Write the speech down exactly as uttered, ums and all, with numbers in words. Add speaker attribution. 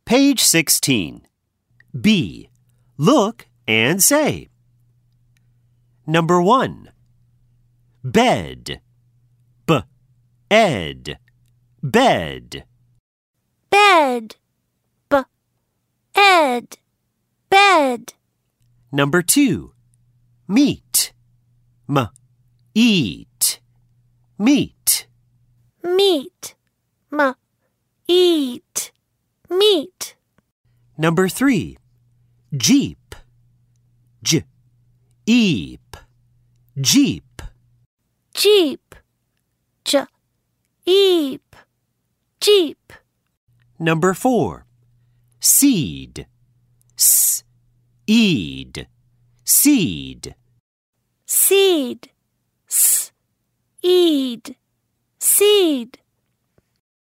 Speaker 1: Page sixteen. B. Look and say. Number one. Bed. B. Ed. Bed.
Speaker 2: Bed. B. Ed. Bed.
Speaker 1: Number two. Meat. M. Eat. Meat.
Speaker 2: Meat. M. Eat. Meat.
Speaker 1: Number three. Jeep. J. Eep. Jeep.
Speaker 2: Jeep. J. Eep. Jeep.
Speaker 1: Number four. Seed. S. Eed. Seed.
Speaker 2: Seed. S. Eed. Seed.